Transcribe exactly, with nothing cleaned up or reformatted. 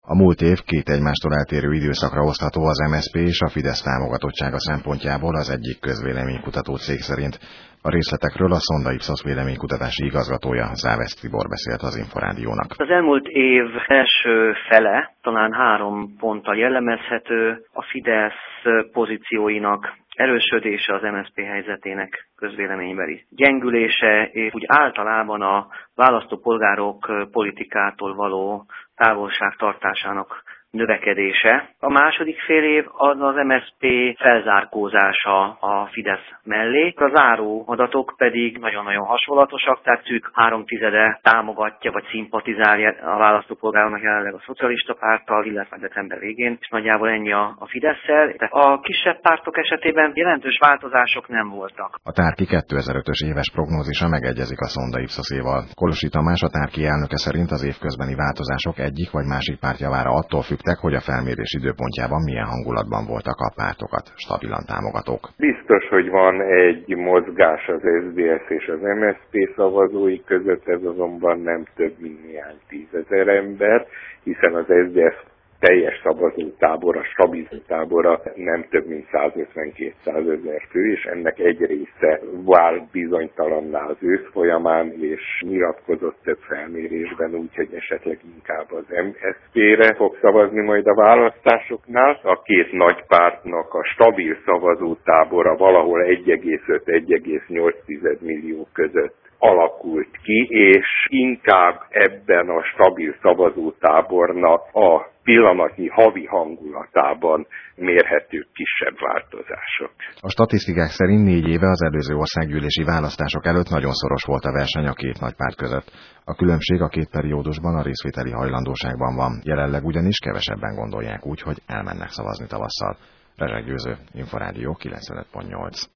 A múlt év két egymástól eltérő időszakra osztható az em es zé pé és a Fidesz támogatottsága szempontjából az egyik közvéleménykutató cég szerint. A részletekről a Sonda Ipsos véleménykutatási igazgatója, Závesz Tibor beszélt az Inforádiónak. Az elmúlt év első fele talán három ponttal jellemezhető: a Fidesz pozícióinak erősödése, az em es zé pé helyzetének közvéleménybeli gyengülése, és úgy általában a választópolgárok politikától való távolságtartásának növekedése. A második fél év az az em es zé pé felzárkózása a Fidesz mellé. A záró adatok pedig nagyon-nagyon hasonlatosak, tehát szűk háromtizede támogatja vagy szimpatizálja a választópolgároknak jelenleg a szocialista párttal, illetve december végén, és nagyjából ennyi a, a Fidesszel. A kisebb pártok esetében jelentős változások nem voltak. A Tárki kétezer-ötös éves prognózisa megegyezik a Sonda Ipsoséval. Kolossy Tamás, a Tárki elnöke szerint az évközbeni változások egyik vagy másik párt javára attól függ, hogy a felmérés időpontjában milyen hangulatban voltak a pártokat stabilan támogatók. Biztos, hogy van egy mozgás az es zé dé es és az em es zé pé szavazói között, ez azonban nem több mint néhány tízezer ember, hiszen az es zé dé es teljes szavazótábora, stabil tábora nem több mint százötven-kétszázezer fő, és ennek egy része vált bizonytalanná az ősz folyamán, és nyilatkozott több felmérésben, úgyhogy esetleg inkább az em es zé pére fog szavazni majd a választásoknál. A két nagy pártnak a stabil szavazótábora valahol egy egész öt - egy egész nyolc millió között alakult ki, és inkább ebben a stabil szavazótábornak a pillanatnyi havi hangulatában mérhetők kisebb változások. A statisztikák szerint négy éve az előző országgyűlési választások előtt nagyon szoros volt a verseny a két nagy párt között. A különbség a két periódusban a részvételi hajlandóságban van, jelenleg ugyanis kevesebben gondolják úgy, hogy elmennek szavazni tavasszal. Rezseg Győző, Inforádió kilencvenöt pont nyolc.